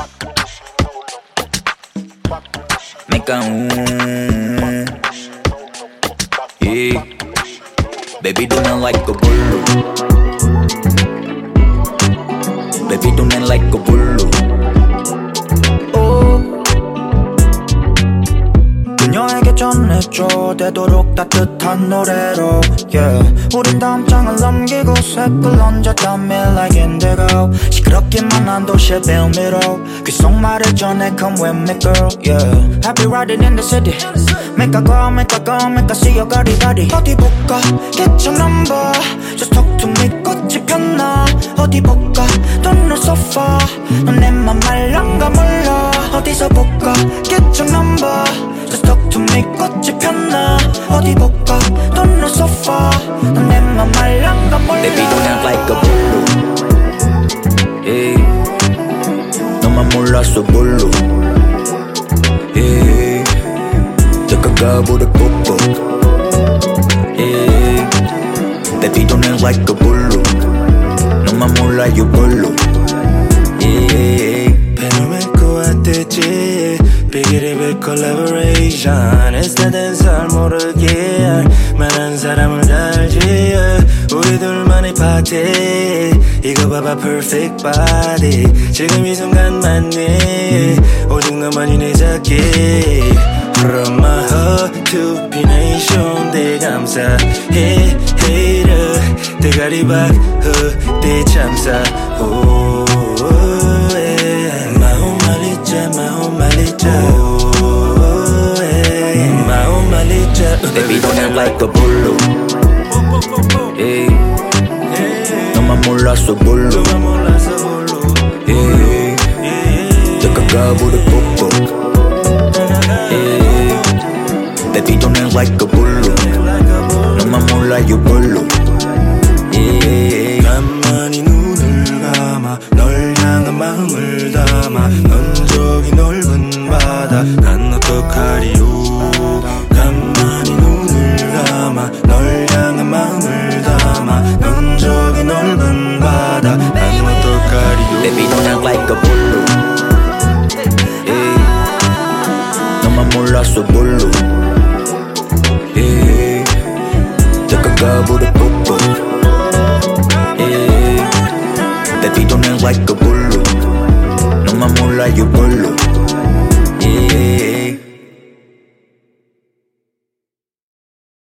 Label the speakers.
Speaker 1: Make a yeah. Baby, do not like a bullo. Baby, do not like a bullo. 그녀에게 전해줘 되도록 따뜻한 노래로 yeah. 우린 다음 장을 넘기고 색을 얹었다 me like indigo 시끄럽기만 한 도시의 빌미로 귓속말을 전해 come with me girl yeah. I'll be riding in the city Make a go, make a go, make a see your body body 어디 볼까? Get your number Just talk to me 꽃이 폈나 어디 볼까? Don't know so far 넌 내 맘 말랑가 몰라 어디서 볼까? Get your number Just talk to me 꽃이 폈나 어디 볼까? Don't know so far 넌 내 맘 말랑가 몰라 Baby don't act like a bullo yeah. 너만 몰랐어 bullo yeah. 다가가보다 뽀뽀 yeah. Baby don't act like a bullo 너만 몰라 you bullo yeah.
Speaker 2: 펜을 메고 왔댔지 Big collaboration 애쓰던 살 모르게 할 만한 사람을 다 알지 yeah. 우리 둘만의 파티 이거 봐봐 perfect body 지금 이 순간 맞네 오직 너만이 내 잡기 From my heart to be nation 대 감사해 hater 대가리 박후 대참사 마음 말리자 마음 말리자 마음 말리자
Speaker 1: Baby don't act like a bullo yeah. 너만 몰랐어 bullo yeah. 다가가보다 뽀뽀 yeah. Baby don't act like a bullo 너만 몰라 you bullo yeah.
Speaker 2: 가만히 눈을 감아 널 향한 마음을 담아 넌 저기 넓은 바다 난 어떡하리요 가만히 눈을 감아 널 향한 마음을 담아 넌 저기 넓은 바다 난 어떡하리요
Speaker 1: Baby don't act like a bullo yeah. 너만 몰랐어 bullo yeah. 다가가보다 뽀뽀 yeah. Baby don't act like a bullo 너만 몰라 you bullo